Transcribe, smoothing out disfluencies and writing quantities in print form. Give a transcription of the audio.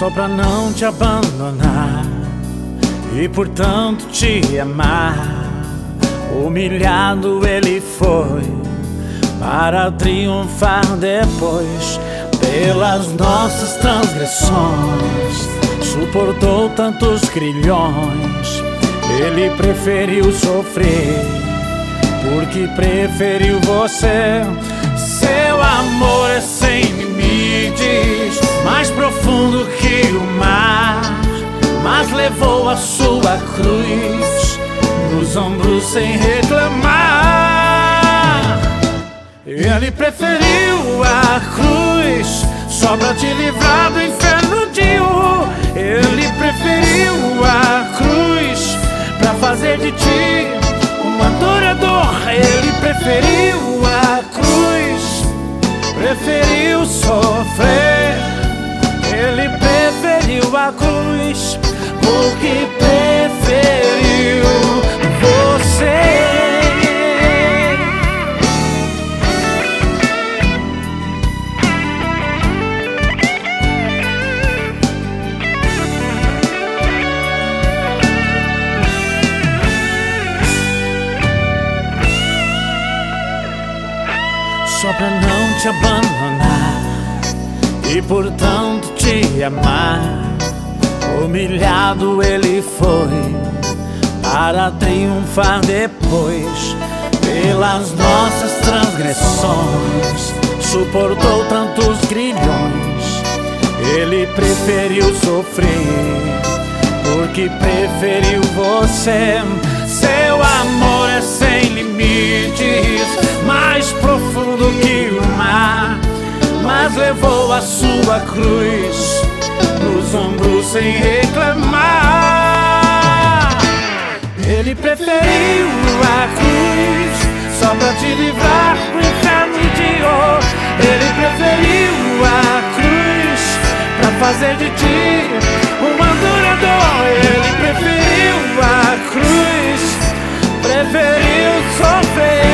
só pra não te abandonar e portanto te amar. Humilhado ele foi para triunfar depois. Pelas nossas transgressões suportou tantos grilhões. Ele preferiu sofrer porque preferiu você. Seu amor é sem limites, mais profundo que o mar, mas levou a sua cruz nos ombros sem reclamar. Ele preferiu a cruz só pra te livrar do inferno de horror. Ele preferiu a cruz pra fazer de ti um adorador. Ele preferiu a cruz, preferiu sofrer. Ele preferiu a cruz porque preferiu você. Só pra não te abandonar e portanto te amar. Humilhado ele foi para triunfar depois. Pelas nossas transgressões suportou tantos grilhões. Ele preferiu sofrer porque preferiu você. Seu amor é sem limites, mais profundo que o mar, mas levou a sua cruz nos ombros sem reclamar. Ele preferiu a cruz só pra te livrar do inferno de horror. Ele preferiu a cruz pra fazer de ti um adorador. Ele preferiu a cruz, preferiu sofrer.